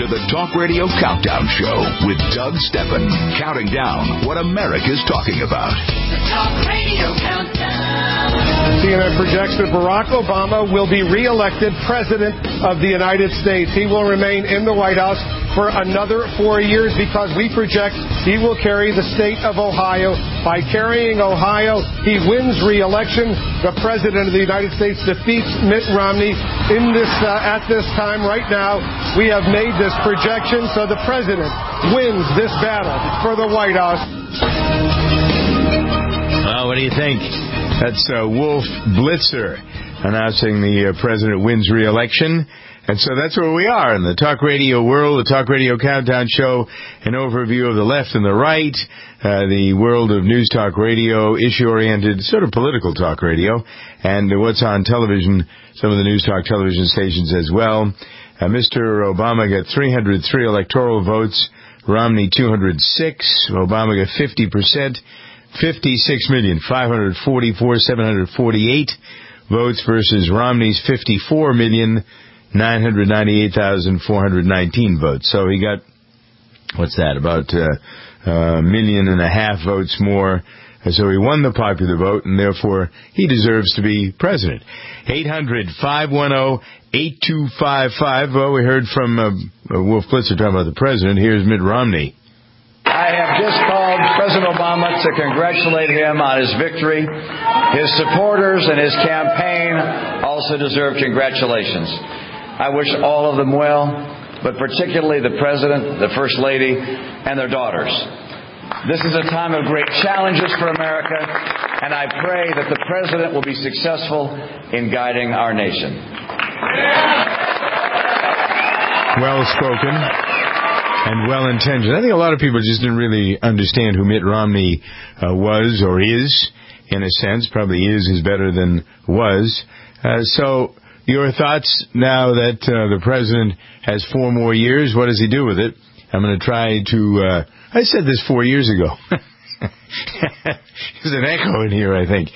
to the Talk Radio Countdown Show with Doug Steffen, counting down what America's talking about. The Talk Radio Countdown. CNN projects that Barack Obama will be reelected President of the United States. He will remain in the White House for another 4 years because we project he will carry the state of Ohio. By carrying Ohio, he wins re-election. The President of the United States defeats Mitt Romney at this time right now. We have made this projection, so the President wins this battle for the White House. Well, what do you think? That's Wolf Blitzer announcing the President wins re-election. And so that's where we are in the talk radio world, the Talk Radio Countdown Show, an overview of the left and the right, the world of news talk radio, issue-oriented, sort of political talk radio, and what's on television, some of the news talk television stations as well. Mr. Obama got 303 electoral votes, Romney 206, Obama got 50%, 56,544,748 votes versus Romney's 54,998,419 votes. So he got, what's that, about a million and a half votes more. So he won the popular vote, and therefore he deserves to be president. 800-510-8255. Well, we heard from Wolf Blitzer talking about the president. Here's Mitt Romney. I have just called President Obama to congratulate him on his victory. His supporters and his campaign also deserve congratulations. I wish all of them well, but particularly the President, the First Lady, and their daughters. This is a time of great challenges for America, and I pray that the President will be successful in guiding our nation. Well spoken and well intentioned. I think a lot of people just didn't really understand who Mitt Romney was or is, in a sense. Probably is better than was. So your thoughts now that the President has 4 more years, what does he do with it? I'm going to try to... I said this 4 years ago. There's an echo in here, I think.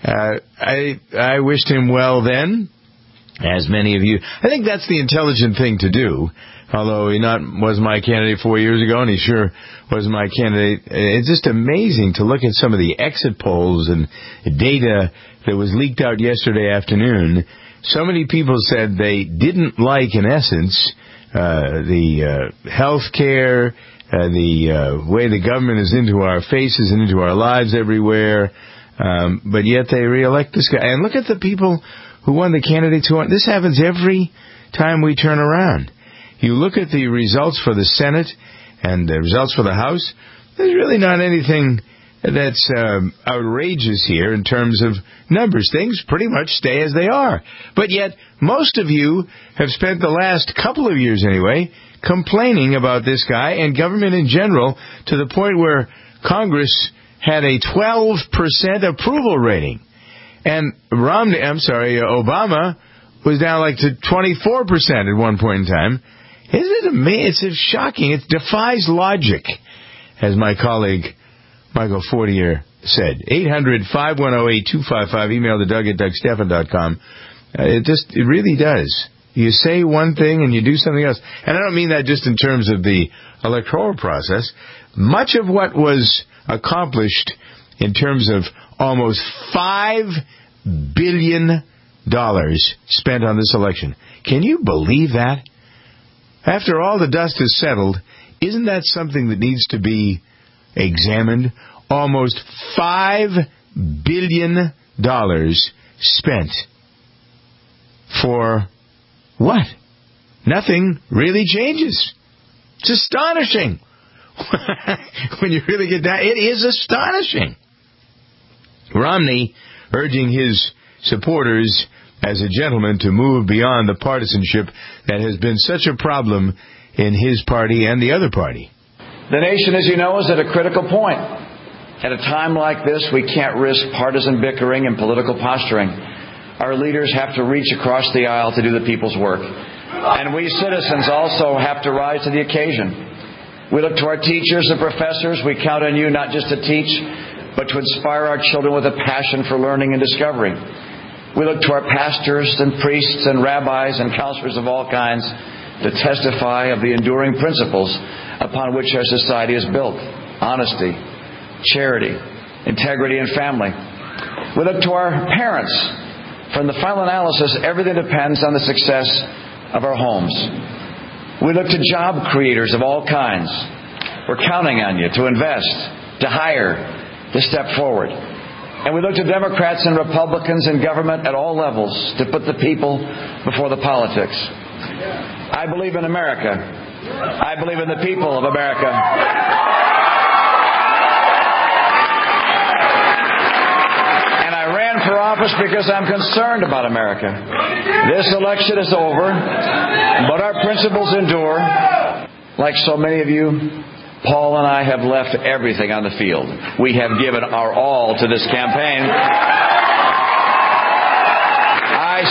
I wished him well then, as many of you. I think that's the intelligent thing to do, although he was my candidate 4 years ago, and he sure was my candidate. It's just amazing to look at some of the exit polls and data that was leaked out yesterday afternoon. So many people said they didn't like, in essence, the health care, the way the government is into our faces and into our lives everywhere, but yet they reelect this guy. And look at the people who won, the candidates who won. This happens every time we turn around. You look at the results for the Senate and the results for the House, there's really not anything that's outrageous here in terms of numbers. Things pretty much stay as they are. But yet, most of you have spent the last couple of years anyway complaining about this guy and government in general to the point where Congress had a 12% approval rating. And Obama was down like to 24% at one point in time. Isn't it amazing? It's shocking. It defies logic, as my colleague Michael Fortier said. 800-510-8255. Email to Doug@DougSteffen.com. It really does. You say one thing and you do something else. And I don't mean that just in terms of the electoral process. Much of what was accomplished in terms of almost $5 billion spent on this election. Can you believe that? After all the dust is settled, isn't that something that needs to be examined? Almost $5 billion spent for what? Nothing really changes. It's astonishing. When you really get down, it is astonishing. Romney urging his supporters as a gentleman to move beyond the partisanship that has been such a problem in his party and the other party. The nation, as you know, is at a critical point. At a time like this, we can't risk partisan bickering and political posturing. Our leaders have to reach across the aisle to do the people's work. And we citizens also have to rise to the occasion. We look to our teachers and professors. We count on you not just to teach, but to inspire our children with a passion for learning and discovery. We look to our pastors and priests and rabbis and counselors of all kinds to testify of the enduring principles upon which our society is built: honesty, charity, integrity, and family. We look to our parents. For in the final analysis, everything depends on the success of our homes. We look to job creators of all kinds. We're counting on you to invest, to hire, to step forward. And we look to Democrats and Republicans in government at all levels to put the people before the politics. I believe in America. I believe in the people of America. And I ran for office because I'm concerned about America. This election is over, but our principles endure. Like so many of you, Paul and I have left everything on the field. We have given our all to this campaign. I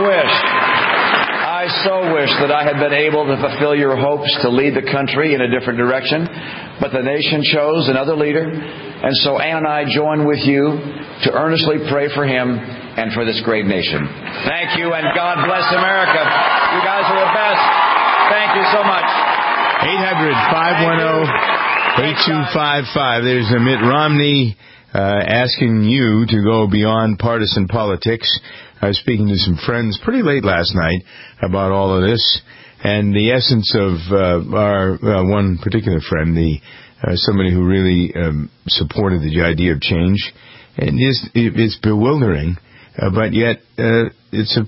so wish that I had been able to fulfill your hopes to lead the country in a different direction. But the nation chose another leader. And so Ann and I join with you to earnestly pray for him and for this great nation. Thank you, and God bless America. You guys are the best. Thank you so much. 800-510-8255. There's a Mitt Romney asking you to go beyond partisan politics. I was speaking to some friends pretty late last night about all of this, and the essence of our one particular friend, somebody who really supported the idea of change, and it's bewildering, but yet it's a...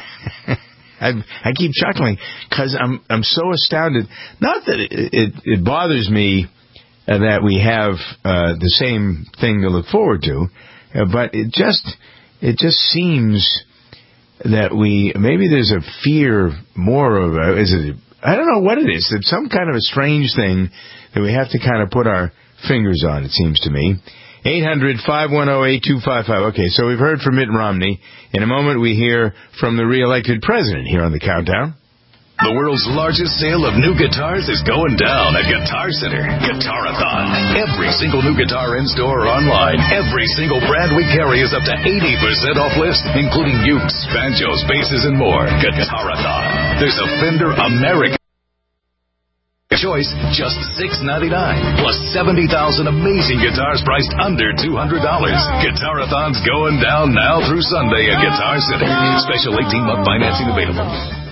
I keep chuckling because I'm so astounded. Not that it bothers me that we have the same thing to look forward to, but it just seems that maybe there's a fear more of I don't know what it is. It's some kind of a strange thing that we have to kind of put our fingers on, it seems to me. 800-510-8255. Okay, so we've heard from Mitt Romney. In a moment, we hear from the re-elected president here on the Countdown. The world's largest sale of new guitars is going down at Guitar Center. Guitarathon. Every single new guitar in-store or online. Every single brand we carry is up to 80% off list, including ukes, banjos, basses, and more. Guitarathon. There's a Fender American choice, just $699, plus 70,000 amazing guitars priced under $200. Guitarathon's going down now through Sunday at Guitar Center. Special 18-month financing available.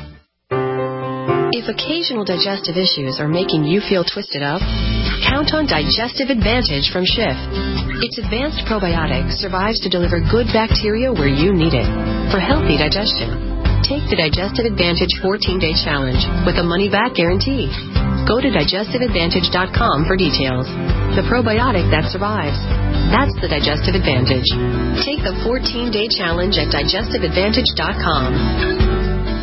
If occasional digestive issues are making you feel twisted up, count on Digestive Advantage from Schiff. Its advanced probiotic survives to deliver good bacteria where you need it for healthy digestion. Take the Digestive Advantage 14-day challenge with a money-back guarantee. Go to digestiveadvantage.com for details. The probiotic that survives. That's the Digestive Advantage. Take the 14-day challenge at digestiveadvantage.com.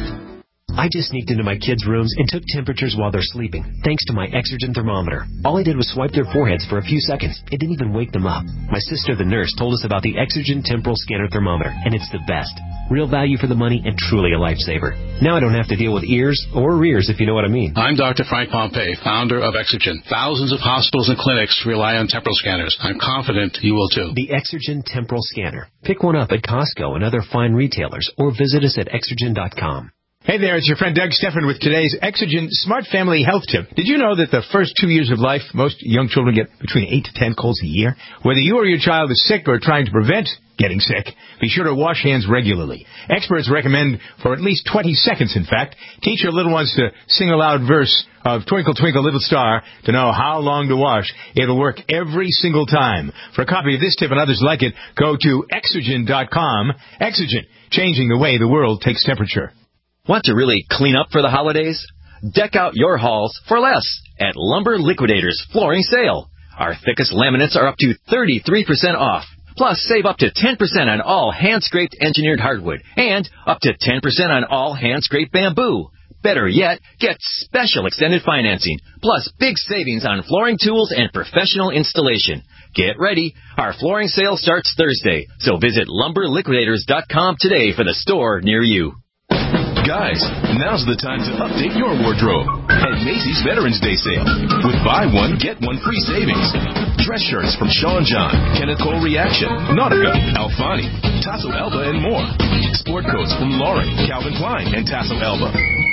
I just sneaked into my kids' rooms and took temperatures while they're sleeping, thanks to my Exergen thermometer. All I did was swipe their foreheads for a few seconds. It didn't even wake them up. My sister, the nurse, told us about the Exergen Temporal Scanner Thermometer, and it's the best. Real value for the money and truly a lifesaver. Now I don't have to deal with ears or rears, if you know what I mean. I'm Dr. Frank Pompey, founder of Exergen. Thousands of hospitals and clinics rely on temporal scanners. I'm confident you will too. The Exergen Temporal Scanner. Pick one up at Costco and other fine retailers, or visit us at Exergen.com. Hey there, it's your friend Doug Stephan with today's Exergen Smart Family Health Tip. Did you know that the first 2 years of life, most young children get between 8 to 10 colds a year? Whether you or your child is sick or trying to prevent getting sick, be sure to wash hands regularly. Experts recommend for at least 20 seconds, in fact. Teach your little ones to sing a loud verse of Twinkle, Twinkle, Little Star to know how long to wash. It'll work every single time. For a copy of this tip and others like it, go to Exergen.com. Exergen, changing the way the world takes temperature. Want to really clean up for the holidays? Deck out your halls for less at Lumber Liquidators Flooring Sale. Our thickest laminates are up to 33% off. Plus, save up to 10% on all hand-scraped engineered hardwood and up to 10% on all hand-scraped bamboo. Better yet, get special extended financing, plus big savings on flooring tools and professional installation. Get ready. Our flooring sale starts Thursday, so visit LumberLiquidators.com today for the store near you. Guys, now's the time to update your wardrobe at Macy's Veterans Day Sale with buy one, get one free savings. Dress shirts from Sean John, Kenneth Cole Reaction, Nautica, Alfani, Tasso Elba, and more. Sport coats from Lauren, Calvin Klein, and Tasso Elba.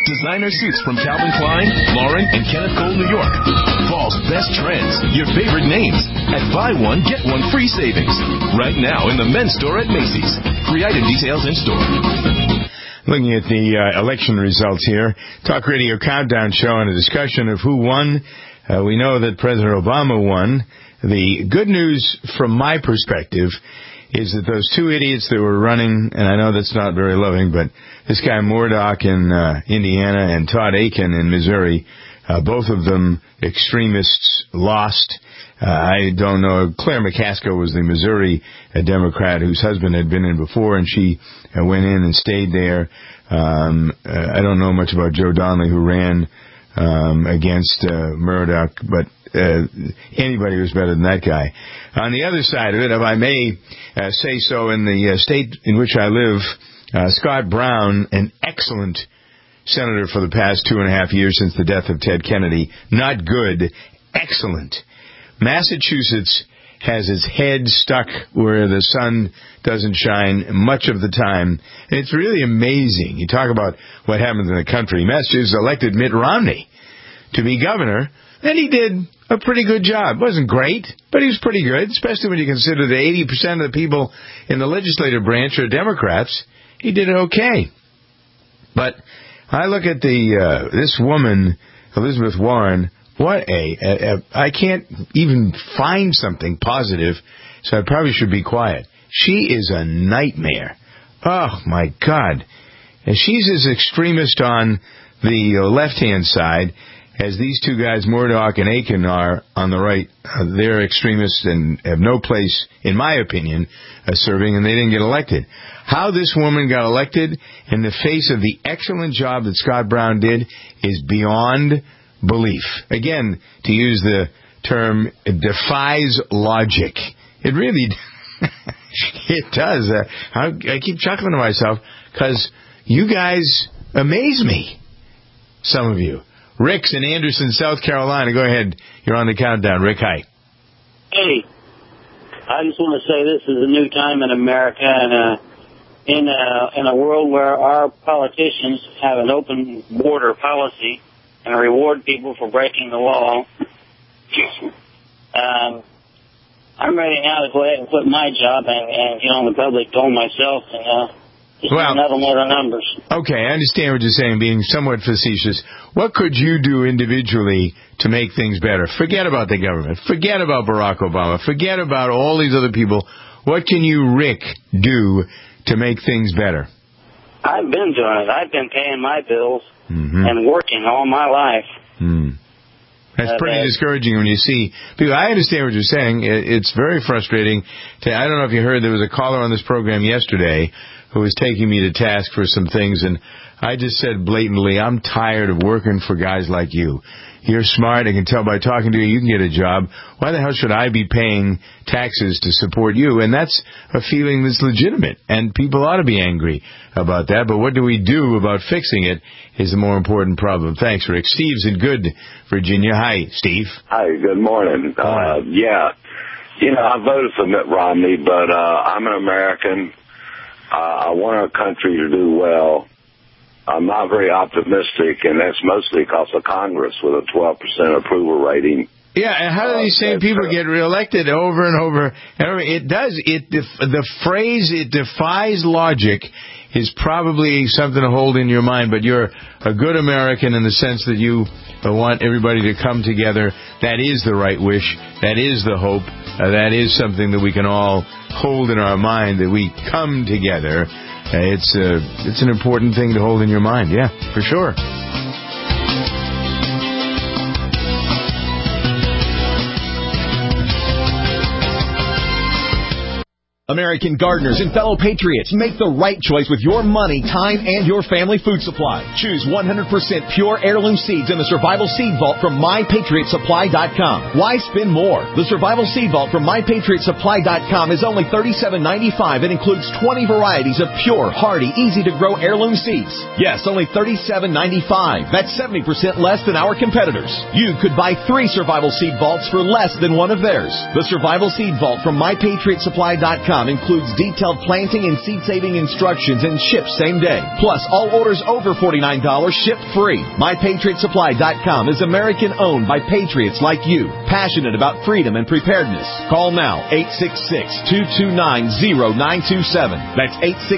Designer suits from Calvin Klein, Lauren, and Kenneth Cole, New York. Fall's best trends, your favorite names, at buy one, get one free savings. Right now in the men's store at Macy's. Free item details in store. Looking at the election results here, Talk Radio Countdown Show and a discussion of who won. We know that President Obama won. The good news from my perspective is that those two idiots that were running, and I know that's not very loving, but this guy Murdoch in Indiana and Todd Akin in Missouri, both of them extremists, lost. I don't know. Claire McCaskill was the Missouri Democrat whose husband had been in before, and she went in and stayed there. I don't know much about Joe Donnelly, who ran against Murdoch, but anybody was better than that guy. On the other side of it, if I may say so, in the state in which I live, Scott Brown, an excellent senator for the past 2.5 years since the death of Ted Kennedy, not good, excellent. Massachusetts has its head stuck where the sun doesn't shine much of the time. And it's really amazing. You talk about what happens in the country. Massachusetts elected Mitt Romney to be governor, and he did a pretty good job. Wasn't great, but he was pretty good, especially when you consider that 80% of the people in the legislative branch are Democrats. He did okay. But I look at this woman, Elizabeth Warren. What I can't even find something positive, so I probably should be quiet. She is a nightmare. Oh, my God. And she's as extremist on the left-hand side as these two guys, Murdoch and Akin, are on the right. They're extremists and have no place, in my opinion, serving, and they didn't get elected. How this woman got elected in the face of the excellent job that Scott Brown did is beyond belief. Again, to use the term, it defies logic. It really it does. I keep chuckling to myself because you guys amaze me. Some of you. Rick's in Anderson, South Carolina. Go ahead. You're on the countdown. Rick, hi. Hey. I just want to say this is a new time in America, and in a world where our politicians have an open border policy and reward people for breaking the law. I'm ready now to go ahead and quit my job and get on the public dome myself and just another one of the numbers. Okay, I understand what you're saying, being somewhat facetious. What could you do individually to make things better? Forget about the government. Forget about Barack Obama. Forget about all these other people. What can you, Rick, do to make things better? I've been doing it. I've been paying my bills and working all my life. That's pretty discouraging when you see people. I understand what you're saying. It's very frustrating. I don't know if you heard, there was a caller on this program yesterday who was taking me to task for some things, and I just said blatantly, I'm tired of working for guys like you. You're smart. I can tell by talking to you, you can get a job. Why the hell should I be paying taxes to support you? And that's a feeling that's legitimate, and people ought to be angry about that. But what do we do about fixing it is the more important problem. Thanks, Rick. Steve's in Good, Virginia. Hi, Steve. Hi, good morning. Yeah, I voted for Mitt Romney, but I'm an American. I want our country to do well. I'm not very optimistic, and that's mostly because of Congress with a 12% approval rating. Yeah, and how do these same people get reelected over and over? It does. The phrase, it defies logic, is probably something to hold in your mind, but you're a good American in the sense that you want everybody to come together. That is the right wish. That is the hope. That is something that we can all hold in our mind, that we come together. It's an important thing to hold in your mind. Yeah, for sure. American gardeners and fellow patriots, make the right choice with your money, time, and your family food supply. Choose 100% pure heirloom seeds in the Survival Seed Vault from MyPatriotSupply.com. Why spend more? The Survival Seed Vault from MyPatriotSupply.com is only $37.95 and includes 20 varieties of pure, hardy, easy-to-grow heirloom seeds. Yes, only $37.95. That's 70% less than our competitors. You could buy 3 Survival Seed Vaults for less than one of theirs. The Survival Seed Vault from MyPatriotSupply.com MyPatriotSupply.com includes detailed planting and seed-saving instructions and ships same day. Plus, all orders over $49 ship free. MyPatriotSupply.com is American-owned by patriots like you, passionate about freedom and preparedness. Call now, 866-229-0927. That's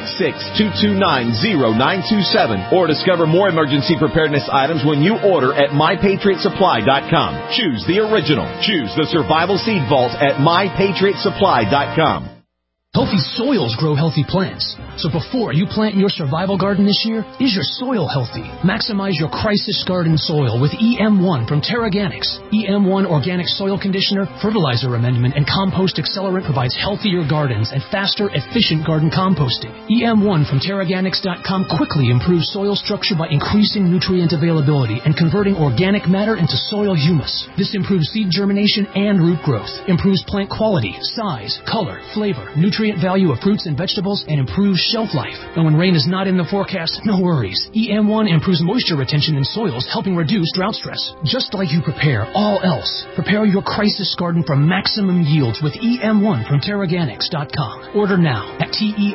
866-229-0927. Or discover more emergency preparedness items when you order at MyPatriotSupply.com. Choose the original. Choose the Survival Seed Vault at MyPatriotSupply.com. Healthy soils grow healthy plants. So before you plant your survival garden this year, is your soil healthy? Maximize your crisis garden soil with EM1 from Terraganics. EM1 Organic Soil Conditioner, Fertilizer Amendment, and Compost Accelerant provides healthier gardens and faster, efficient garden composting. EM1 from Terraganics.com quickly improves soil structure by increasing nutrient availability and converting organic matter into soil humus. This improves seed germination and root growth, improves plant quality, size, color, flavor, nutrient value of fruits and vegetables, and improves shelf life. And when rain is not in the forecast, no worries. EM1 improves moisture retention in soils, helping reduce drought stress. Just like you prepare all else, prepare your crisis garden for maximum yields with EM1 from Terraganics.com. Order now at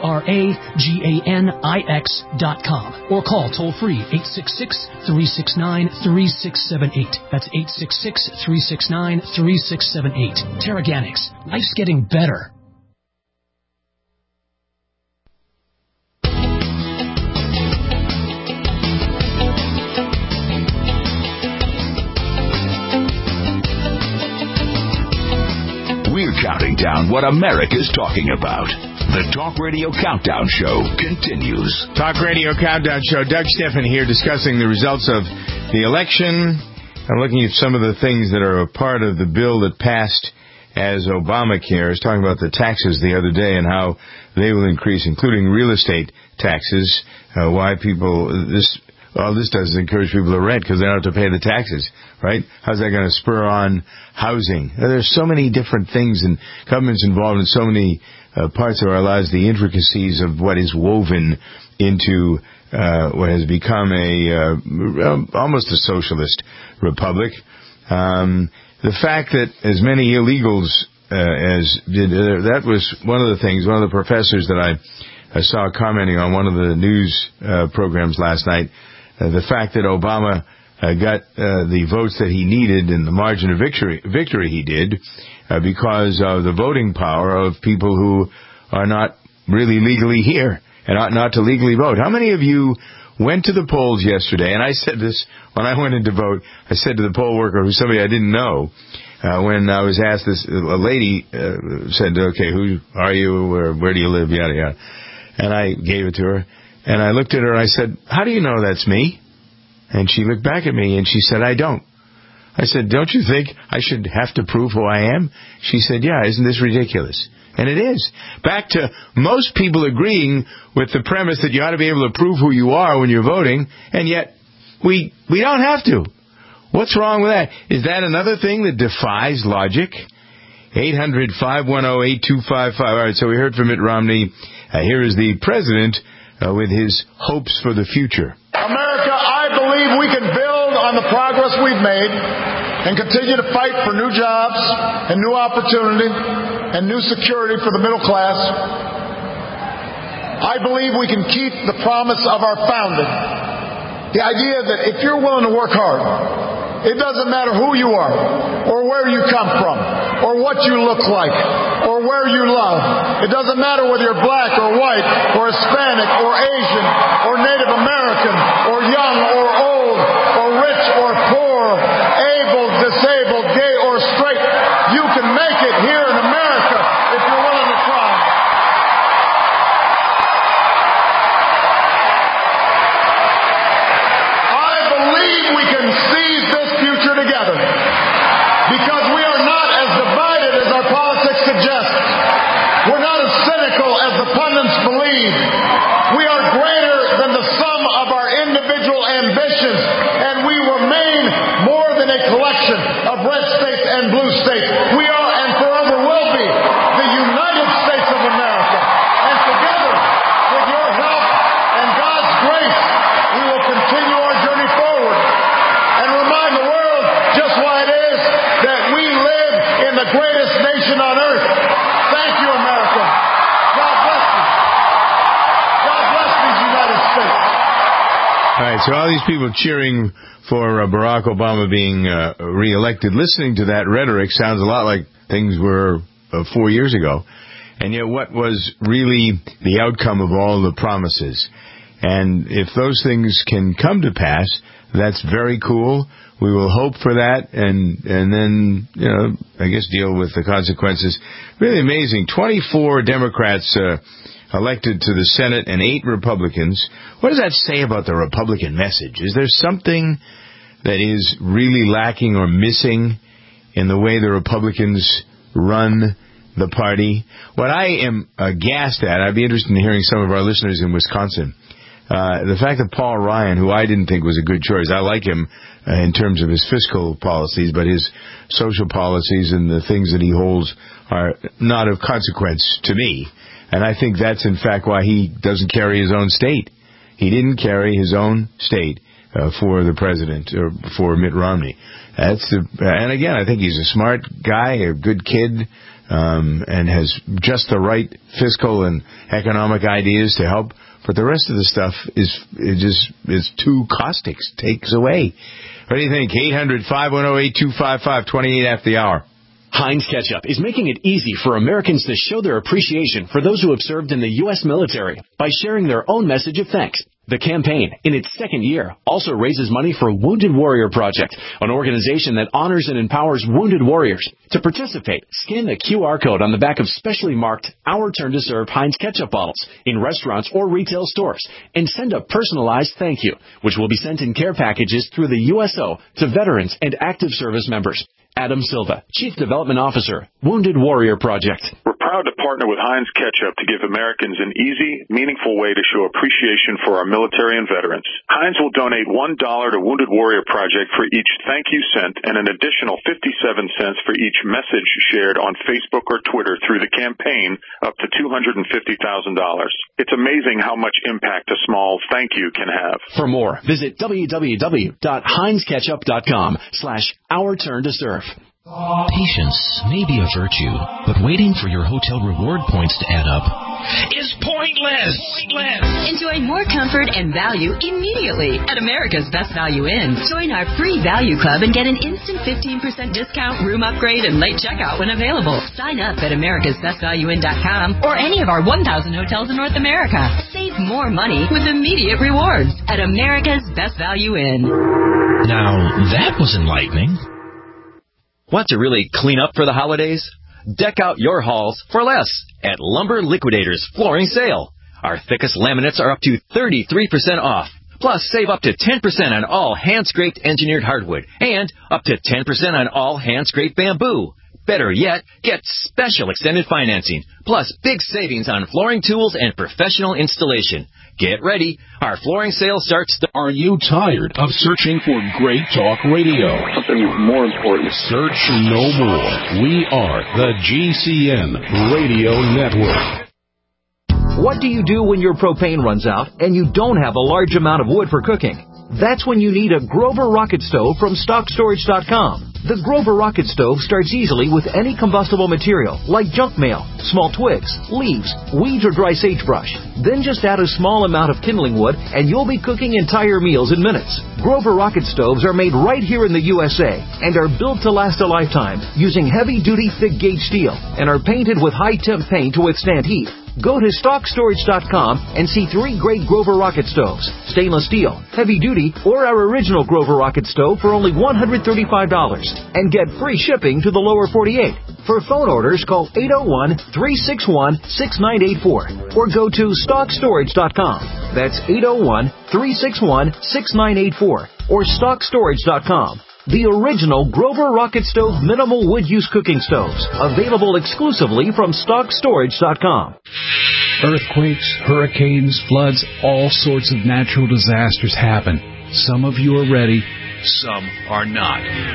TERAGANIX.com or call toll-free 866-369-3678. That's 866-369-3678. Terraganics. Life's getting better. We're counting down what America's talking about. The Talk Radio Countdown Show continues. Talk Radio Countdown Show. Doug Stephan here discussing the results of the election. I'm looking at some of the things that are a part of the bill that passed as Obamacare. I was talking about the taxes the other day and how they will increase, including real estate taxes. Why people... All this does is encourage people to rent because they don't have to pay the taxes, right? How's that going to spur on housing? There's so many different things, and government's involved in so many parts of our lives, the intricacies of what is woven into what has become almost a socialist republic. The fact that as many illegals as did, that was one of the things, one of the professors that I saw commenting on one of the news programs last night. The fact that Obama got the votes that he needed in the margin of victory he did because of the voting power of people who are not really legally here and ought not to legally vote. How many of you went to the polls yesterday? And I said this when I went in to vote. I said to the poll worker, who's somebody I didn't know, when I was asked this, a lady said, okay, who are you, or where do you live, yada, yada. And I gave it to her. And I looked at her and I said, how do you know that's me? And she looked back at me and she said, I don't. I said, don't you think I should have to prove who I am? She said, yeah, isn't this ridiculous? And it is. Back to most people agreeing with the premise that you ought to be able to prove who you are when you're voting, and yet we don't have to. What's wrong with that? Is that another thing that defies logic? 800-510-8255. All right, so we heard from Mitt Romney. Here is the president with his hopes for the future. America, I believe we can build on the progress we've made and continue to fight for new jobs and new opportunity and new security for the middle class. I believe we can keep the promise of our founding. The idea that if you're willing to work hard, it doesn't matter who you are or where you come from or what you look like or where you love. It doesn't matter whether you're black or white or Hispanic or Asian or Native American or young or old or rich or poor, able, disabled, gay or straight. You can make it here in America if you're willing to try. I believe we can seize this future together because we are not as divided as our politics suggests. We're not as cynical as the pundits believe. We are greater than the sum of our individual ambitions. All right, so all these people cheering for Barack Obama being reelected, listening to that rhetoric sounds a lot like things were 4 years ago. And yet what was really the outcome of all the promises? And if those things can come to pass, that's very cool. We will hope for that and then, I guess deal with the consequences. Really amazing. 24 Democrats elected to the Senate and 8 Republicans. What does that say about the Republican message? Is there something that is really lacking or missing in the way the Republicans run the party? What I am aghast at, I'd be interested in hearing some of our listeners in Wisconsin, the fact that Paul Ryan, who I didn't think was a good choice, I like him in terms of his fiscal policies, but his social policies and the things that he holds are not of consequence to me. And I think that's, in fact, why he doesn't carry his own state. He didn't carry his own state for the president, or for Mitt Romney. And again, I think he's a smart guy, a good kid, and has just the right fiscal and economic ideas to help. But the rest of the stuff is too caustic, takes away. What do you think? 800-510-8255, 28 after the hour. Heinz Ketchup is making it easy for Americans to show their appreciation for those who have served in the U.S. military by sharing their own message of thanks. The campaign, in its second year, also raises money for Wounded Warrior Project, an organization that honors and empowers wounded warriors. To participate, scan the QR code on the back of specially marked Our Turn to Serve Heinz Ketchup bottles in restaurants or retail stores and send a personalized thank you, which will be sent in care packages through the USO to veterans and active service members. Adam Silva, Chief Development Officer, Wounded Warrior Project. We're proud to partner with Heinz Ketchup to give Americans an easy, meaningful way to show appreciation for our military and veterans. Heinz will donate $1 to Wounded Warrior Project for each thank you sent and an additional 57 cents for each message shared on Facebook or Twitter through the campaign up to $250,000. It's amazing how much impact a small thank you can have. For more, visit www.heinzketchup.com/OurTurnToServe. Patience may be a virtue, but waiting for your hotel reward points to add up is pointless. Enjoy more comfort and value immediately at America's Best Value Inn. Join our free value club and get an instant 15% discount, room upgrade, and late checkout when available. Sign up at americasbestvalueinn.com or any of our 1,000 hotels in North America. Save more money with immediate rewards at America's Best Value Inn. Now, that was enlightening. Want to really clean up for the holidays? Deck out your halls for less at Lumber Liquidators Flooring Sale. Our thickest laminates are up to 33% off. Plus, save up to 10% on all hand-scraped engineered hardwood and up to 10% on all hand-scraped bamboo. Better yet, get special extended financing, plus big savings on flooring tools and professional installation. Get ready. Our flooring sale starts. Are you tired of searching for great talk radio? Something more important. Search no more. We are the GCN Radio Network. What do you do when your propane runs out and you don't have a large amount of wood for cooking? That's when you need a Grover Rocket Stove from StockStorage.com. The Grover Rocket Stove starts easily with any combustible material, like junk mail, small twigs, leaves, weeds, or dry sagebrush. Then just add a small amount of kindling wood, and you'll be cooking entire meals in minutes. Grover Rocket Stoves are made right here in the USA and are built to last a lifetime using heavy-duty, thick-gauge steel and are painted with high-temp paint to withstand heat. Go to StockStorage.com and see 3 great Grover Rocket Stoves, stainless steel, heavy-duty, or our original Grover Rocket Stove for only $135 and get free shipping to the lower 48. For phone orders, call 801-361-6984 or go to StockStorage.com. That's 801-361-6984 or StockStorage.com. The original Grover Rocket Stove minimal wood use cooking stoves, available exclusively from StockStorage.com. Earthquakes, hurricanes, floods, all sorts of natural disasters happen. Some of you are ready, some are not.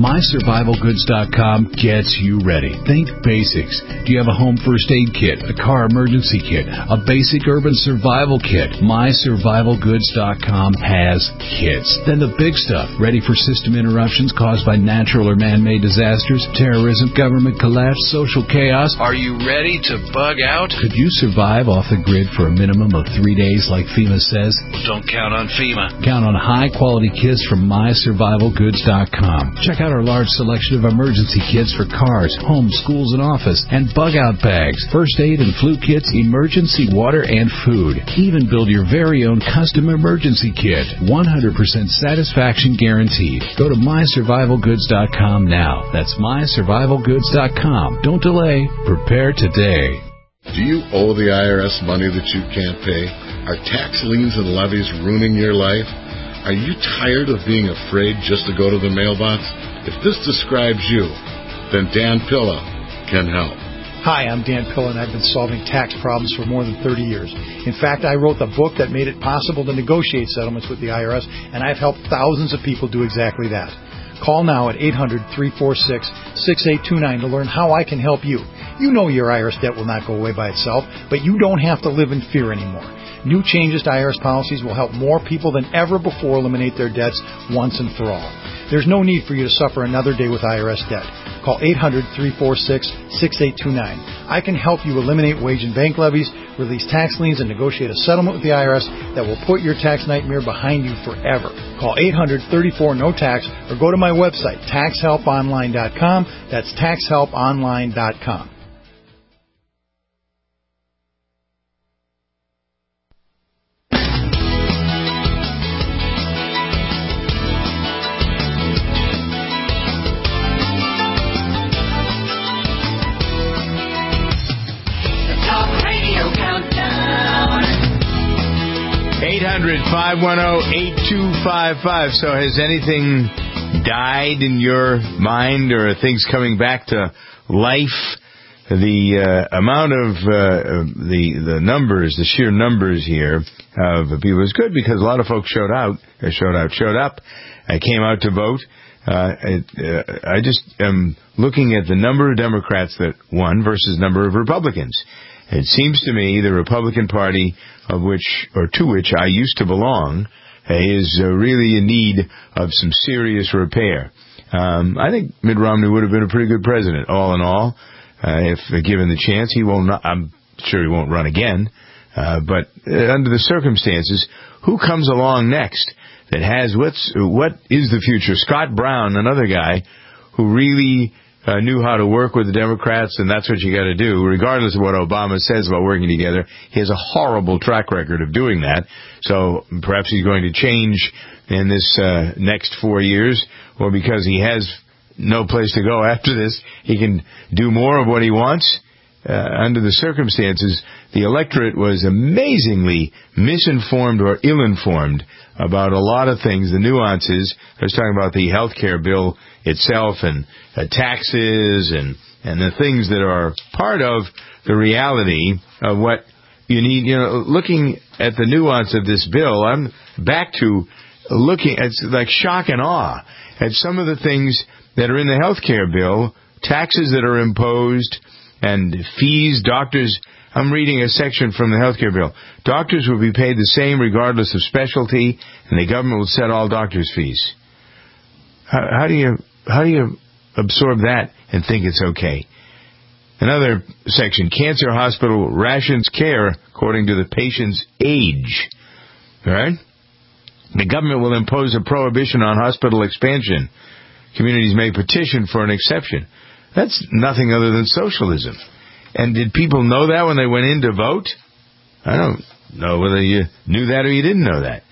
MySurvivalGoods.com gets you ready. Think basics. Do you have a home first aid kit, a car emergency kit, a basic urban survival kit? MySurvivalGoods.com has kits. Then the big stuff, ready for system interruptions caused by natural or man-made disasters, terrorism, government collapse, social chaos. Are you ready to bug out? Could you survive off the grid for a minimum of 3 days like FEMA says? Don't count on FEMA. Count on high-quality kits from MySurvivalGoods.com. Check out our large selection of emergency kits for cars, homes, schools, and office, and bug-out bags, first aid and flu kits, emergency water, and food. Even build your very own custom emergency kit. 100% satisfaction guaranteed. Go to MySurvivalGoods.com now. That's MySurvivalGoods.com. Don't delay. Prepare today. Do you owe the IRS money that you can't pay? Are tax liens and levies ruining your life? Are you tired of being afraid just to go to the mailbox? If this describes you, then Dan Pilla can help. Hi, I'm Dan Pilla, and I've been solving tax problems for more than 30 years. In fact, I wrote the book that made it possible to negotiate settlements with the IRS, and I've helped thousands of people do exactly that. Call now at 800-346-6829 to learn how I can help you. You know your IRS debt will not go away by itself, but you don't have to live in fear anymore. New changes to IRS policies will help more people than ever before eliminate their debts once and for all. There's no need for you to suffer another day with IRS debt. Call 800-346-6829. I can help you eliminate wage and bank levies, release tax liens, and negotiate a settlement with the IRS that will put your tax nightmare behind you forever. Call 800-34-NO-TAX or go to my website, taxhelponline.com. That's taxhelponline.com. The Talk Radio Countdown. 800-510-8255. So has anything died in your mind, or are things coming back to life? The amount of the numbers, the sheer numbers here of people is good because a lot of folks showed up. I came out to vote. I just am looking at the number of Democrats that won versus number of Republicans. It seems to me the Republican Party, to which I used to belong, is really in need of some serious repair. I think Mitt Romney would have been a pretty good president, all in all, if given the chance. He will not. I'm sure he won't run again. But under the circumstances, who comes along next that has what is the future? Scott Brown, another guy who really knew how to work with the Democrats, and that's what you got to do, regardless of what Obama says about working together. He has a horrible track record of doing that. So perhaps he's going to change in this next 4 years, or because he has no place to go after this, he can do more of what he wants. Under the circumstances, the electorate was amazingly misinformed or ill-informed about a lot of things, the nuances. I was talking about the health care bill itself and taxes and the things that are part of the reality of what you need. You know, looking at the nuance of this bill, I'm back to looking at like shock and awe at some of the things that are in the health care bill, taxes that are imposed, and fees. Doctors, I'm reading a section from the healthcare bill. Doctors will be paid the same regardless of specialty, and the government will set all doctors' fees. How do you absorb that and think it's okay? Another section, cancer hospital rations care according to the patient's age. All right? The government will impose a prohibition on hospital expansion. Communities may petition for an exception. That's nothing other than socialism. And did people know that when they went in to vote? I don't know whether you knew that or you didn't know that.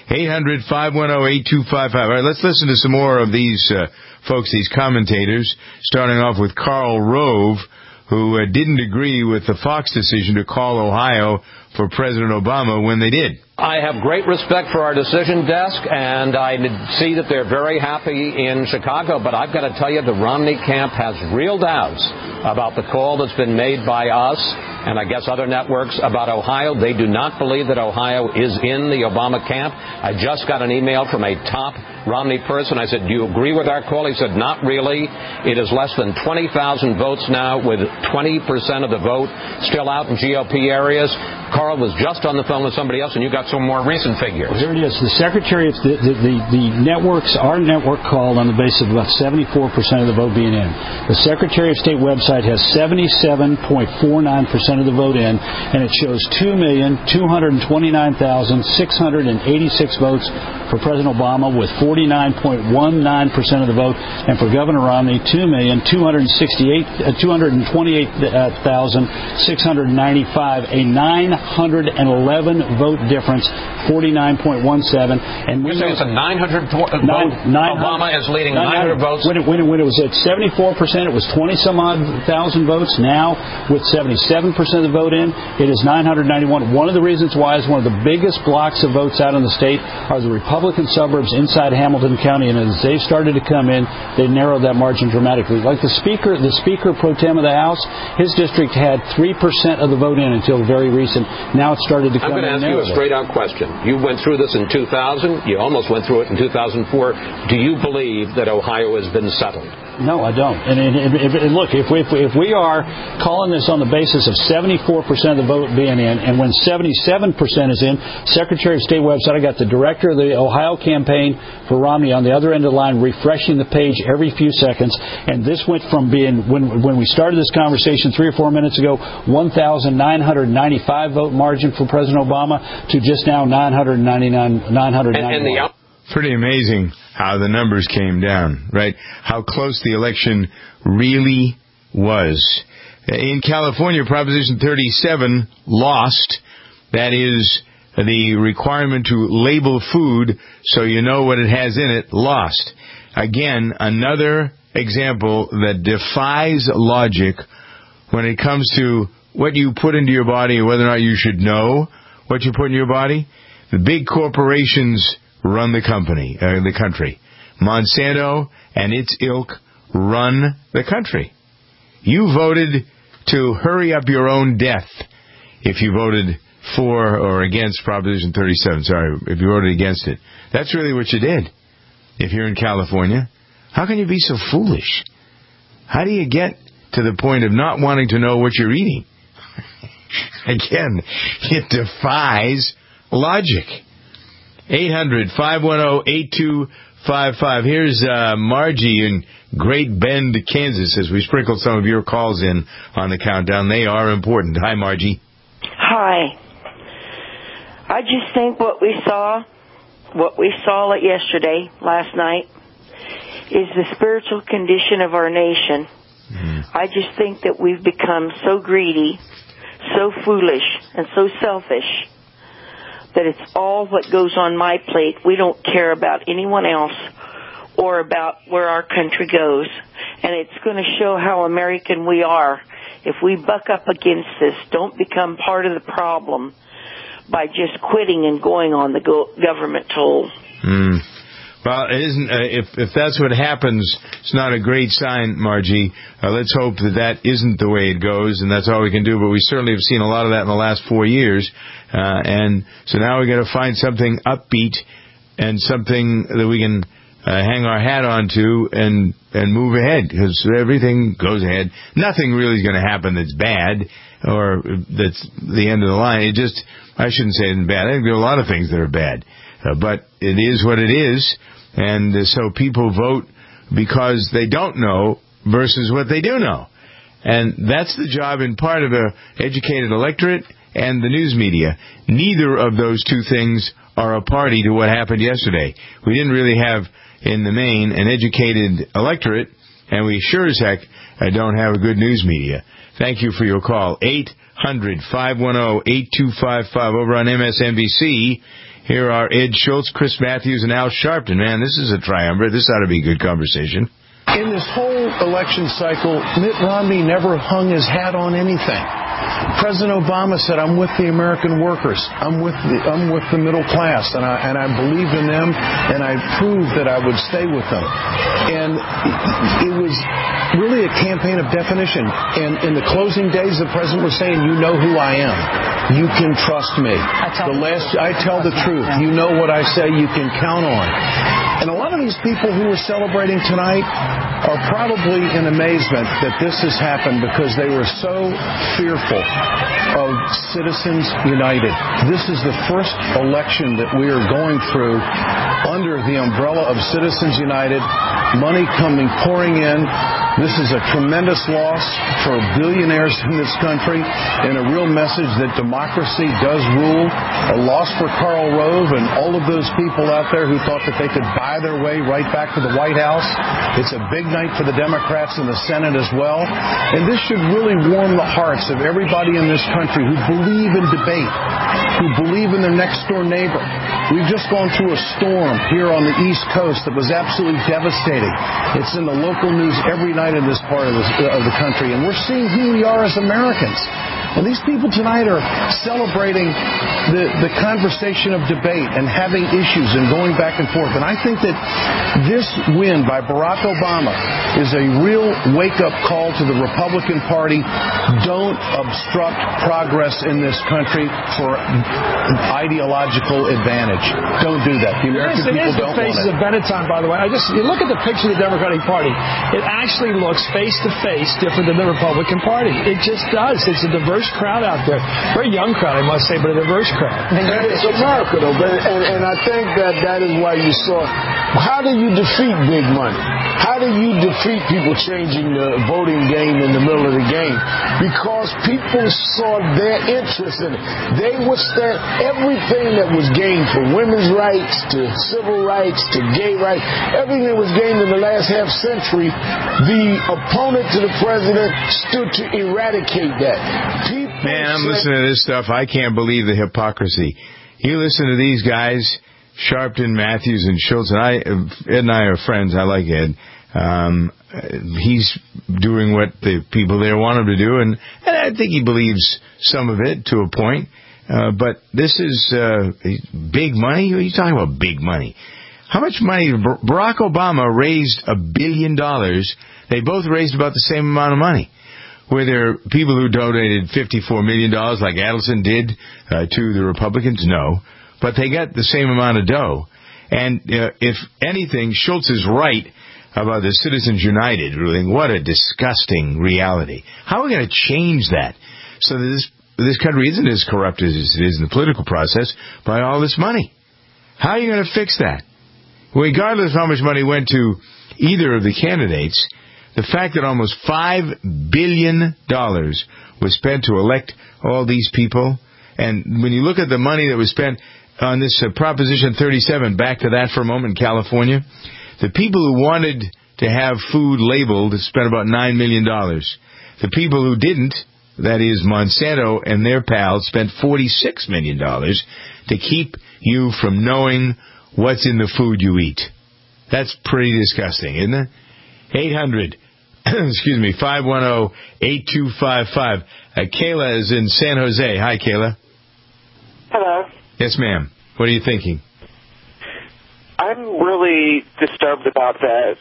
800-510-8255. All right, let's listen to some more of these folks, these commentators, starting off with Karl Rove, who didn't agree with the Fox decision to call Ohio for President Obama when they did. I have great respect for our decision desk, and I see that they're very happy in Chicago, but I've got to tell you, the Romney camp has real doubts about the call that's been made by us and I guess other networks about Ohio. They do not believe that Ohio is in the Obama camp. I just got an email from a top Romney person. I said, do you agree with our call? He said, not really. It is less than 20,000 votes now, with 20% of the vote still out in GOP areas. Carl was just on the phone with somebody else, and you got some more recent figures. Well, here it is. The Secretary of the networks, our network called on the basis of about 74% of the vote being in. The Secretary of State website has 77.49% of the vote in, and it shows 2,229,686 votes for President Obama, with 49.19% of the vote, and for Governor Romney, 2,228,695, a 911 vote difference, 49.17. And you're saying it's a 900 vote? Obama is leading 900 votes? When it was at 74%, it was 20-some-odd thousand votes. Now, with 77% of the vote in, it is 991. One of the reasons why is one of the biggest blocks of votes out in the state are the Republican suburbs inside Hamilton County, and as they've started to come in, they narrowed that margin dramatically. Like the Speaker pro tem of the House, his district had 3% of the vote in until very recent. Now it's started to come in. I'm going to ask you a straight-out question. You went through this in 2000. You almost went through it in 2004. Do you believe that Ohio has been settled? No, I don't. And look, if we are calling this on the basis of 74% of the vote being in, and when 77% is in, Secretary of State website, I got the director of the Ohio campaign for Romney on the other end of the line refreshing the page every few seconds, and this went from being, when we started this conversation 3 or 4 minutes ago, 1,995 vote margin for President Obama to just now 991. Pretty amazing how the numbers came down, right? How close the election really was. In California, Proposition 37 lost. That is the requirement to label food so you know what it has in it, lost. Again, another example that defies logic when it comes to what you put into your body and whether or not you should know what you put in your body. The big corporations run the country. Monsanto and its ilk run the country. You voted to hurry up your own death if you voted for or against Proposition 37. Sorry, if you voted against it. That's really what you did. If you're in California, how can you be so foolish? How do you get to the point of not wanting to know what you're eating? Again, it defies logic. 800-510-8255. Here's Margie in Great Bend, Kansas, as we sprinkled some of your calls in on the countdown. They are important. Hi, Margie. Hi. I just think what we saw yesterday, last night, is the spiritual condition of our nation. I just think that we've become so greedy, so foolish, and so selfish that it's all what goes on my plate. We don't care about anyone else or about where our country goes. And it's going to show how American we are if we buck up against this, don't become part of the problem by just quitting and going on the government toll. Well, it isn't. If that's what happens, it's not a great sign, Margie. Let's hope that isn't the way it goes, and that's all we can do. But we certainly have seen a lot of that in the last 4 years, and so now we got to find something upbeat and something that we can hang our hat on to and move ahead, because everything goes ahead. Nothing really is going to happen that's bad or that's the end of the line. I shouldn't say it's bad. I think there are a lot of things that are bad, but it is what it is. And so people vote because they don't know versus what they do know. And that's the job in part of the educated electorate and the news media. Neither of those two things are a party to what happened yesterday. We didn't really have, in the main, an educated electorate, and we sure as heck don't have a good news media. Thank you for your call. 800-510-8255 over on MSNBC. Here are Ed Schultz, Chris Matthews, and Al Sharpton. Man, this is a triumvirate. This ought to be a good conversation. In this whole election cycle, Mitt Romney never hung his hat on anything. President Obama said, "I'm with the American workers. I'm with the middle class, and I believe in them, and I proved that I would stay with them." And it was really a campaign of definition. And in the closing days, the president was saying, "You know who I am. You can trust me. I tell the truth. You know what I say. You can count on." And a lot of these people who are celebrating tonight are probably in amazement that this has happened because they were so fearful of Citizens United. This is the first election that we are going through under the umbrella of Citizens United, money pouring in. This is a tremendous loss for billionaires in this country and a real message that democracy does rule. A loss for Karl Rove and all of those people out there who thought that they could buy their way right back to the White House. It's a big night for the Democrats in the Senate as well. And this should really warm the hearts of everybody in this country who believe in debate, who believe in their next-door neighbor. We've just gone through a storm here on the East Coast that was absolutely devastating. It's in the local news every night in this part of the country, and we're seeing who we are as Americans. And these people tonight are celebrating the conversation of debate and having issues and going back and forth. And I think that this win by Barack Obama is a real wake-up call to the Republican Party. Don't obstruct progress in this country for ideological advantage. Don't do that. The American people don't want it. It is the faces of Benetton, by the way. You look at the picture of the Democratic Party. It actually looks face-to-face different than the Republican Party. It just does. It's a diverse crowd out there. Very young crowd, I must say, but a diverse crowd. It's America, though, and I think that is why you saw. How do you defeat big money? How do you defeat people changing the voting game in the middle of the game? Because people saw their interest in it. They would stand everything that was gained for women's rights to civil rights to gay rights, everything that was gained in the last half century, the opponent to the president stood to eradicate that. Man, I'm listening to this stuff. I can't believe the hypocrisy. You listen to these guys, Sharpton, Matthews, and Schultz, and Ed and I are friends. I like Ed. He's doing what the people there want him to do, and I think he believes some of it to a point. But this is big money? What are you talking about, big money? How much money? Barack Obama raised $1 billion. They both raised about the same amount of money. Were there people who donated $54 million like Adelson did to the Republicans? No. But they got the same amount of dough. And if anything, Schultz is right about the Citizens United ruling. What a disgusting reality. How are we going to change that so that this country isn't as corrupt as it is in the political process by all this money? How are you going to fix that? Regardless of how much money went to either of the candidates, the fact that almost $5 billion was spent to elect all these people, and when you look at the money that was spent on this Proposition 37, back to that for a moment in California, the people who wanted to have food labeled spent about $9 million. The people who didn't, that is Monsanto and their pals, spent $46 million to keep you from knowing what's in the food you eat. That's pretty disgusting, isn't it? 800, 510-8255. Kayla is in San Jose. Hi, Kayla. Hello. Yes, ma'am. What are you thinking? I'm really disturbed about the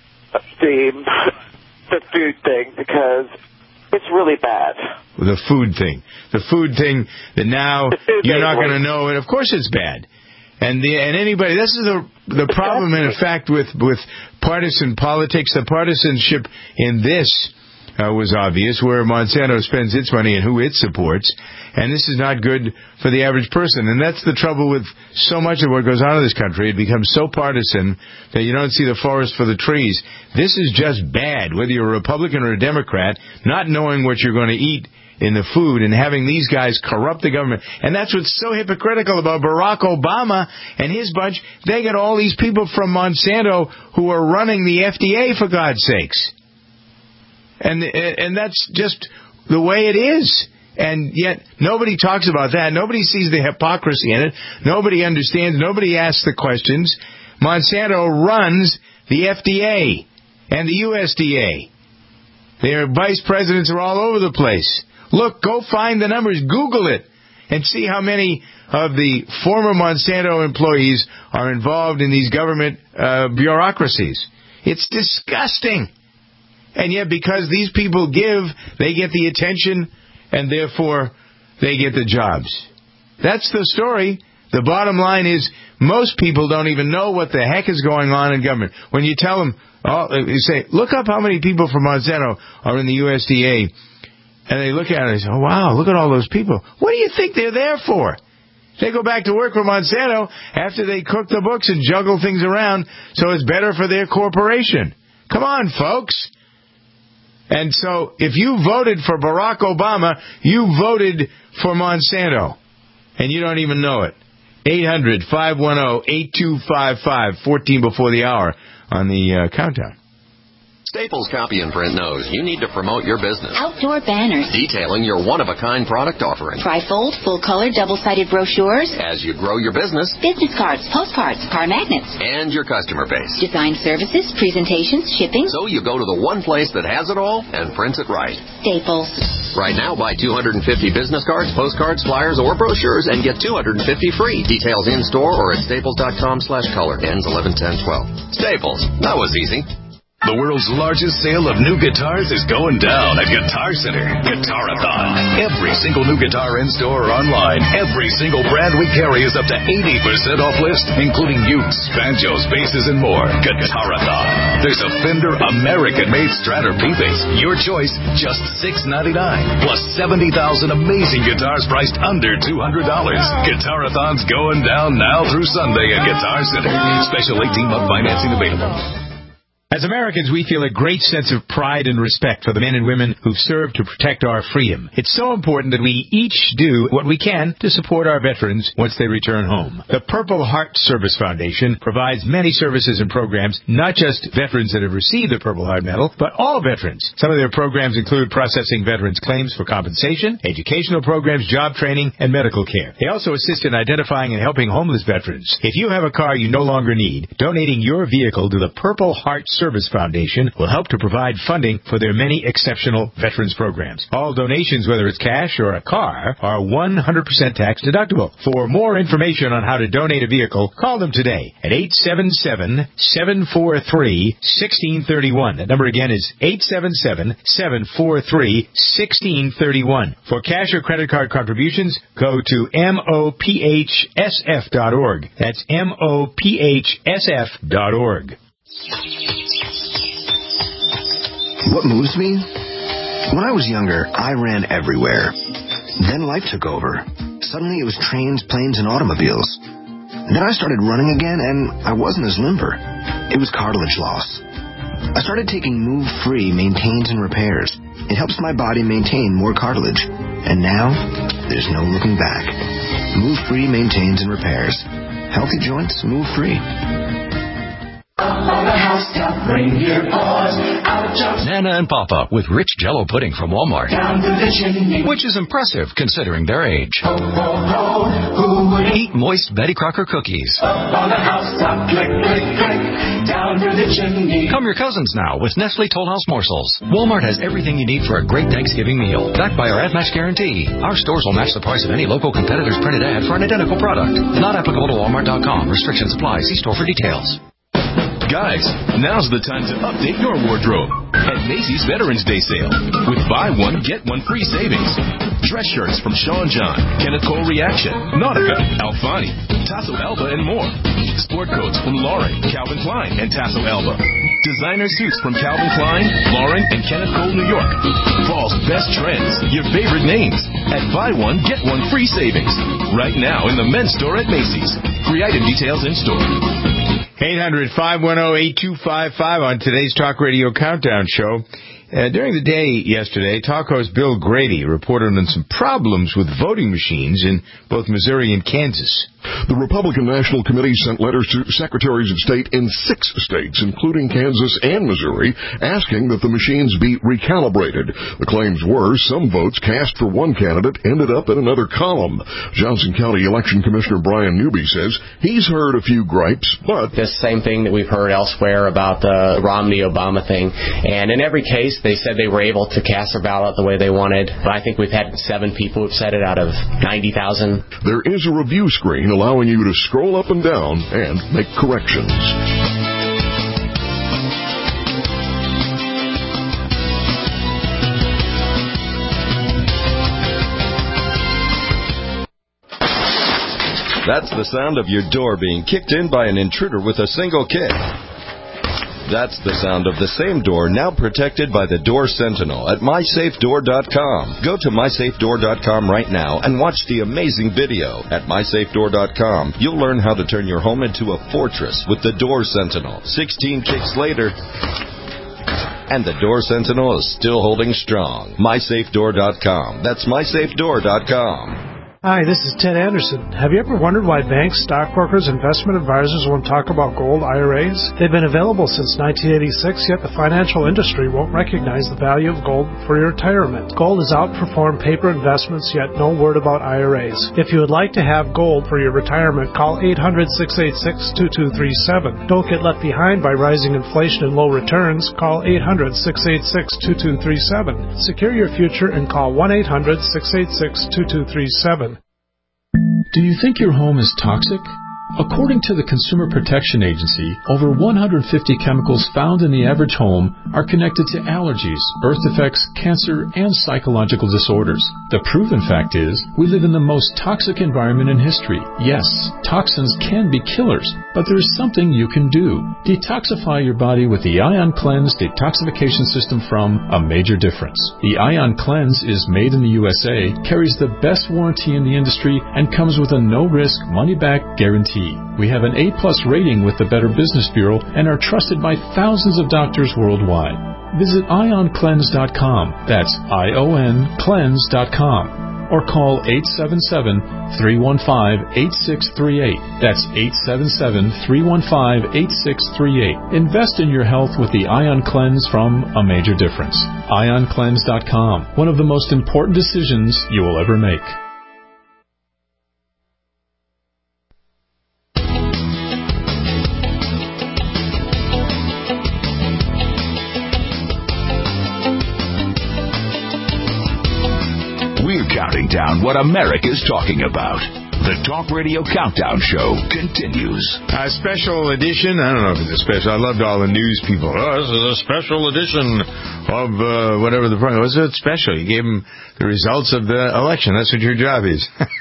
food thing because it's really bad. The food thing. The food thing that now you're not going to know. And of course it's bad. And anybody, this is the problem, in fact, with partisan politics. The partisanship in this was obvious, where Monsanto spends its money and who it supports. And this is not good for the average person. And that's the trouble with so much of what goes on in this country. It becomes so partisan that you don't see the forest for the trees. This is just bad, whether you're a Republican or a Democrat, not knowing what you're going to eat in the food and having these guys corrupt the government. And that's what's so hypocritical about Barack Obama and his bunch. They get all these people from Monsanto who are running the FDA, for God's sakes. And that's just the way it is. And yet nobody talks about that. Nobody sees the hypocrisy in it. Nobody understands. Nobody asks the questions. Monsanto runs the FDA and the USDA. Their vice presidents are all over the place. Look, go find the numbers. Google it and see how many of the former Monsanto employees are involved in these government bureaucracies. It's disgusting. And yet, because these people give, they get the attention, and therefore they get the jobs. That's the story. The bottom line is most people don't even know what the heck is going on in government. When you tell them, you say, look up how many people from Monsanto are in the USDA, and they look at it and they say, oh, wow, look at all those people. What do you think they're there for? They go back to work for Monsanto after they cook the books and juggle things around so it's better for their corporation. Come on, folks. And so if you voted for Barack Obama, you voted for Monsanto. And you don't even know it. 800-510-8255, 14 before the hour on the countdown. Staples Copy and Print knows you need to promote your business. Outdoor banners. Detailing your one-of-a-kind product offering. Trifold, full-color, double-sided brochures. As you grow your business. Business cards, postcards, car magnets. And your customer base. Design services, presentations, shipping. So you go to the one place that has it all and prints it right. Staples. Right now, buy 250 business cards, postcards, flyers, or brochures and get 250 free. Details in-store or at staples.com/color. Ends 11/10/12. Staples. That was easy. The world's largest sale of new guitars is going down at Guitar Center. Guitarathon. Every single new guitar in-store or online, every single brand we carry is up to 80% off list, including Ukes, banjos, basses, and more. Guitarathon. There's a Fender American-made Stratter P-Bass. Your choice, just $699. Plus 70,000 amazing guitars priced under $200. Guitarathon's going down now through Sunday at Guitar Center. Special 18-month financing available. As Americans, we feel a great sense of pride and respect for the men and women who've served to protect our freedom. It's so important that we each do what we can to support our veterans once they return home. The Purple Heart Service Foundation provides many services and programs, not just veterans that have received the Purple Heart Medal, but all veterans. Some of their programs include processing veterans' claims for compensation, educational programs, job training, and medical care. They also assist in identifying and helping homeless veterans. If you have a car you no longer need, donating your vehicle to the Purple Heart Service Foundation will help to provide funding for their many exceptional veterans programs. All donations, whether it's cash or a car, are 100% tax deductible. For more information on how to donate a vehicle, call them today at 877-743-1631. That number again is 877-743-1631. For cash or credit card contributions, go to mophsf.org. That's mophsf.org. What moves me? When I was younger, I ran everywhere. Then life took over. Suddenly it was trains, planes, and automobiles. Then I started running again, and I wasn't as limber. It was cartilage loss. I started taking Move Free Maintains and Repairs. It helps my body maintain more cartilage. And now, there's no looking back. Move Free Maintains and Repairs. Healthy joints, move free. On the housetop, reindeer paws, out jumps Nana and Papa with rich Jell-O pudding from Walmart, down through the chimney, which is impressive considering their age. Ho, ho, ho, who would Eat moist Betty Crocker cookies. Up on the housetop, click, click, click, down through the chimney. Come your cousins now with Nestle Toll House morsels. Walmart has everything you need for a great Thanksgiving meal, backed by our ad match guarantee. Our stores will match the price of any local competitor's printed ad for an identical product. Not applicable to Walmart.com. Restrictions apply. See store for details. Guys, now's the time to update your wardrobe at Macy's Veterans Day Sale with buy one, get one free savings. Dress shirts from Sean John, Kenneth Cole Reaction, Nautica, Alfani, Tasso Alba, and more. Sport coats from Lauren, Calvin Klein, and Tasso Alba. Designer suits from Calvin Klein, Lauren, and Kenneth Cole New York. Fall's best trends, your favorite names at buy one, get one free savings. Right now in the men's store at Macy's. Free item details in store. 800-510-8255 on today's Talk Radio Countdown show. During the day yesterday, Talk host Bill Grady reported on some problems with voting machines in both Missouri and Kansas. The Republican National Committee sent letters to secretaries of state in 6 states, including Kansas and Missouri, asking that the machines be recalibrated. The claims were some votes cast for one candidate ended up in another column. Johnson County Election Commissioner Brian Newby says he's heard a few gripes, but the same thing that we've heard elsewhere about the Romney-Obama thing. And in every case, they said they were able to cast their ballot the way they wanted. But I think we've had 7 people who've said it out of 90,000. There is a review screen allowing you to scroll up and down and make corrections. That's the sound of your door being kicked in by an intruder with a single kick. That's the sound of the same door now protected by the Door Sentinel at MySafeDoor.com. Go to MySafeDoor.com right now and watch the amazing video. At MySafeDoor.com, you'll learn how to turn your home into a fortress with the Door Sentinel. 16 kicks later, and the Door Sentinel is still holding strong. MySafeDoor.com. That's MySafeDoor.com. Hi, this is Ted Anderson. Have you ever wondered why banks, stockbrokers, investment advisors won't talk about gold IRAs? They've been available since 1986, yet the financial industry won't recognize the value of gold for your retirement. Gold has outperformed paper investments, yet no word about IRAs. If you would like to have gold for your retirement, call 800-686-2237. Don't get left behind by rising inflation and low returns. Call 800-686-2237. Secure your future and call 1-800-686-2237. Do you think your home is toxic? According to the Consumer Protection Agency, over 150 chemicals found in the average home are connected to allergies, birth defects, cancer, and psychological disorders. The proven fact is, we live in the most toxic environment in history. Yes, toxins can be killers, but there is something you can do. Detoxify your body with the Ion Cleanse detoxification system from A Major Difference. The Ion Cleanse is made in the USA, carries the best warranty in the industry, and comes with a no-risk, money-back guarantee. We have an A+ rating with the Better Business Bureau and are trusted by thousands of doctors worldwide. Visit IonCleanse.com. That's IONCleanse.com. Or call 877-315-8638. That's 877-315-8638. Invest in your health with the Ion Cleanse from A Major Difference. IonCleanse.com. One of the most important decisions you will ever make. Counting down what America's talking about. The Talk Radio Countdown Show continues. A special edition. I don't know if it's a special. I loved all the news people. Oh, this is a special edition of whatever the program was. It special? You gave them the results of the election. That's what your job is.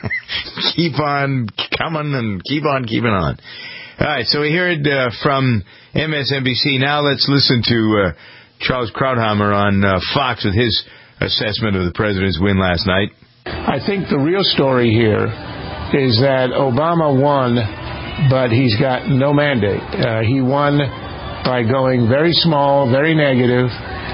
Keep on coming and keep on keeping on. All right, so we heard from MSNBC. Now let's listen to Charles Krauthammer on Fox with his assessment of the president's win last night. I think the real story here is that Obama won, but he's got no mandate. He won by going very small, very negative,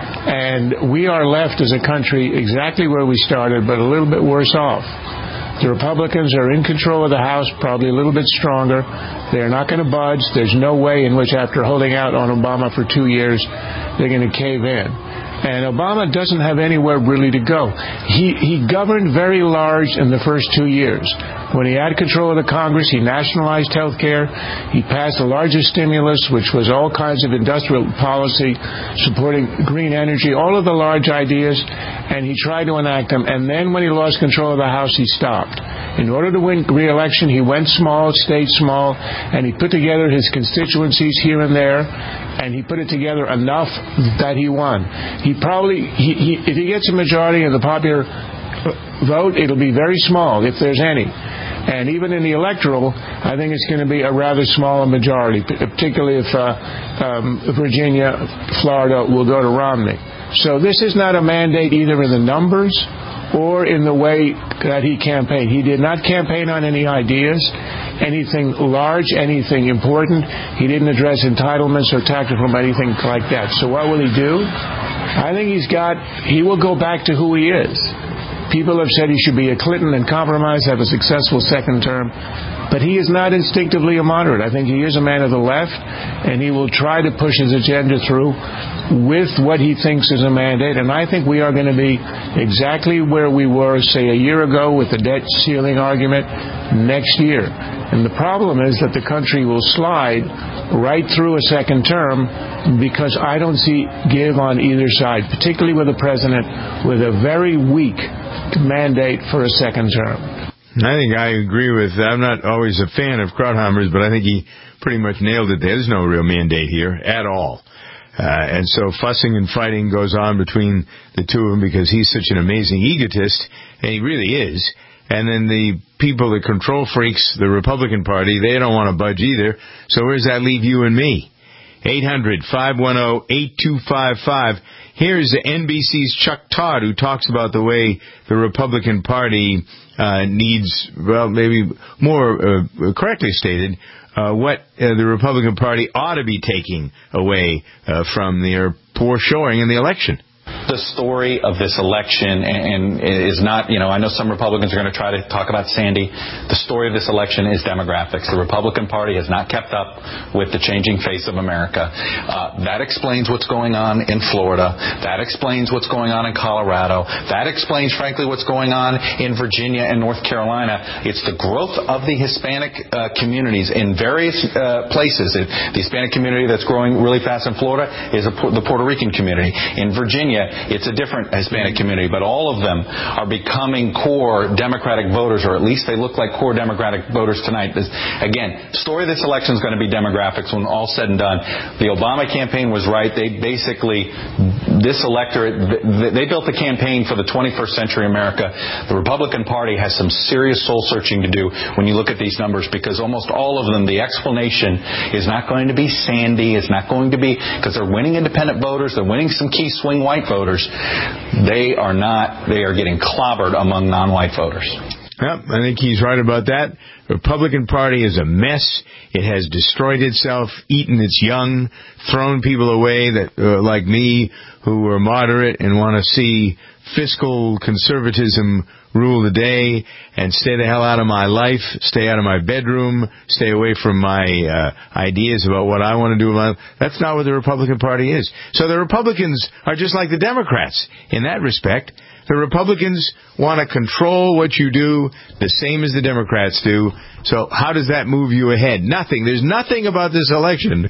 and we are left as a country exactly where we started, but a little bit worse off. The Republicans are in control of the House, probably a little bit stronger. They're not going to budge. There's no way in which, after holding out on Obama for 2 years, they're going to cave in. And Obama doesn't have anywhere really to go. He governed very large in the first 2 years. When he had control of the Congress, he nationalized health care. He passed the largest stimulus, which was all kinds of industrial policy, supporting green energy, all of the large ideas, and he tried to enact them. And then when he lost control of the House, he stopped. In order to win re-election, he went small, stayed small, and he put together his constituencies here and there, and he put it together enough that he won. If he gets a majority of the popular vote, it'll be very small, if there's any. And even in the electoral, I think it's going to be a rather small majority, particularly if Virginia, Florida will go to Romney. So this is not a mandate either in the numbers or in the way that he campaigned. He did not campaign on any ideas, anything large, anything important. He didn't address entitlements or tax reform, anything like that. So what will he do? I think he will go back to who he is. People have said he should be a Clinton and compromise, have a successful second term. But he is not instinctively a moderate. I think he is a man of the left, and he will try to push his agenda through with what he thinks is a mandate. And I think we are going to be exactly where we were, say, a year ago with the debt ceiling argument next year. And the problem is that the country will slide right through a second term because I don't see give on either side, particularly with a president with a very weak mandate for a second term. I think I agree with, I'm not always a fan of Krauthammer's, but I think he pretty much nailed it. There's no real mandate here at all. And so fussing and fighting goes on between the two of them because he's such an amazing egotist, and he really is. And then the people, the control freaks, the Republican Party, they don't want to budge either. So where does that leave you and me? 800-510-8255. Here's NBC's Chuck Todd, who talks about the way the Republican Party needs, well, maybe more correctly stated, what the Republican Party ought to be taking away from their poor showing in the election. The story of this election and is not, I know some Republicans are going to try to talk about Sandy. The story of this election is demographics. The Republican Party has not kept up with the changing face of America. That explains what's going on in Florida. That explains what's going on in Colorado. That explains, frankly, what's going on in Virginia and North Carolina. It's the growth of the Hispanic communities in various places. The Hispanic community that's growing really fast in Florida is the Puerto Rican community. In Virginia, it's a different Hispanic community, but all of them are becoming core Democratic voters, or at least they look like core Democratic voters tonight. Again, story of this election is going to be demographics when all said and done. The Obama campaign was right. They basically, this electorate, they built the campaign for the 21st century America. The Republican Party has some serious soul searching to do when you look at these numbers, because almost all of them, the explanation is not going to be Sandy, it's not going to be, because they're winning independent voters, they're winning some key swing white voters. They are getting clobbered among non-white voters. Yep, I think he's right about that. The Republican Party is a mess. It has destroyed itself, eaten its young, thrown people away that like me, who are moderate and want to see fiscal conservatism rule the day and stay the hell out of my life, stay out of my bedroom, stay away from my ideas about what I want to do with my life. That's not what the Republican Party is. So the Republicans are just like the Democrats in that respect. The Republicans want to control what you do the same as the Democrats do. So how does that move you ahead? Nothing. There's nothing about this election.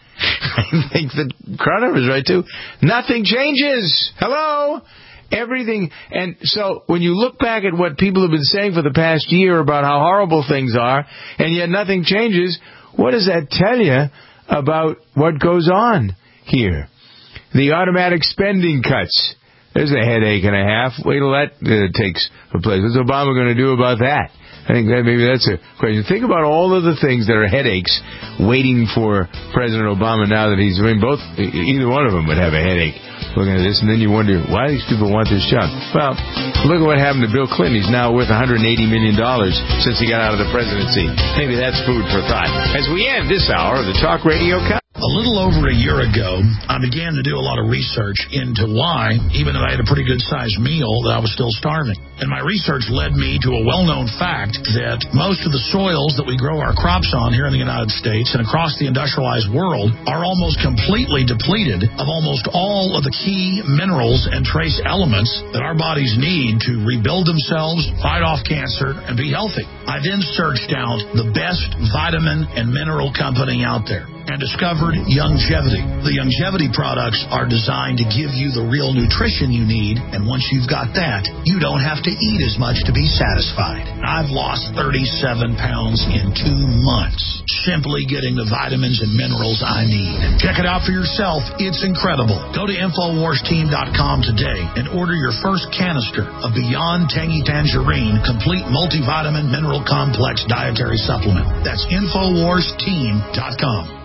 I think that Crowder was right, too. Nothing changes. Hello? Everything. And so when you look back at what people have been saying for the past year about how horrible things are, and yet nothing changes, what does that tell you about what goes on here? The automatic spending cuts. There's a headache and a half. Wait till that takes place. What's Obama going to do about that? I think that maybe that's a question. Think about all of the things that are headaches waiting for President Obama now that either one of them would have a headache looking at this, and then you wonder, why do these people want this job? Well, look at what happened to Bill Clinton. He's now worth $180 million since he got out of the presidency. Maybe that's food for thought. As we end this hour of the Talk Radio A little over a year ago, I began to do a lot of research into why, even though I had a pretty good-sized meal, that I was still starving. And my research led me to a well-known fact that most of the soils that we grow our crops on here in the United States and across the industrialized world are almost completely depleted of almost all of the key minerals and trace elements that our bodies need to rebuild themselves, fight off cancer, and be healthy. I then searched out the best vitamin and mineral company out there and discovered Youngevity. The Youngevity products are designed to give you the real nutrition you need, and once you've got that, you don't have to eat as much to be satisfied. I've lost 37 pounds in 2 months, simply getting the vitamins and minerals I need. Check it out for yourself. It's incredible. Go to InfoWarsTeam.com today and order your first canister of Beyond Tangy Tangerine Complete Multivitamin Mineral Complex Dietary Supplement. That's InfoWarsTeam.com.